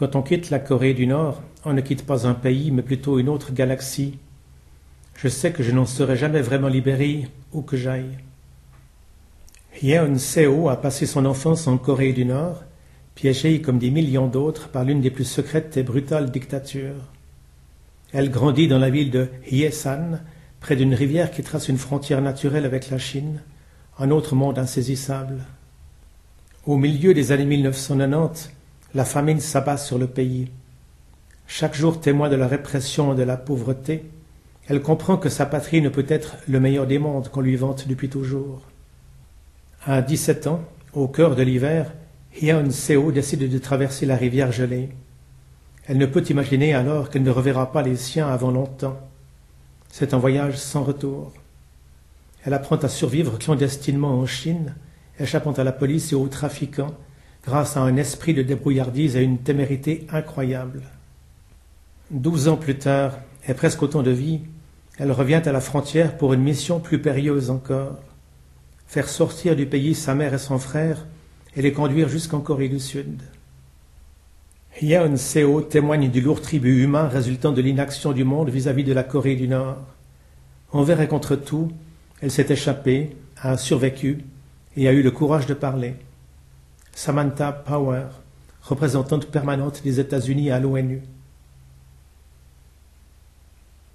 Quand on quitte la Corée du Nord, on ne quitte pas un pays, mais plutôt une autre galaxie. Je sais que je n'en serai jamais vraiment libéré, où que j'aille. Yeon-seo a passé son enfance en Corée du Nord, piégée comme des millions d'autres par l'une des plus secrètes et brutales dictatures. Elle grandit dans la ville de Hyesan, près d'une rivière qui trace une frontière naturelle avec la Chine, un autre monde insaisissable. Au milieu des années 1990, la famine s'abat sur le pays. Chaque jour témoin de la répression et de la pauvreté, elle comprend que sa patrie ne peut être le meilleur des mondes qu'on lui vante depuis toujours. À 17 ans, au cœur de l'hiver, Yeon-seo décide de traverser la rivière gelée. Elle ne peut imaginer alors qu'elle ne reverra pas les siens avant longtemps. C'est un voyage sans retour. Elle apprend à survivre clandestinement en Chine, échappant à la police et aux trafiquants, grâce à un esprit de débrouillardise et une témérité incroyable. 12 ans plus tard, et presque autant de vie, elle revient à la frontière pour une mission plus périlleuse encore. Faire sortir du pays sa mère et son frère et les conduire jusqu'en Corée du Sud. Yeon-seo témoigne du lourd tribut humain résultant de l'inaction du monde vis-à-vis de la Corée du Nord. Envers et contre tout, elle s'est échappée, a survécu et a eu le courage de parler. Samantha Power, représentante permanente des États-Unis à l'ONU.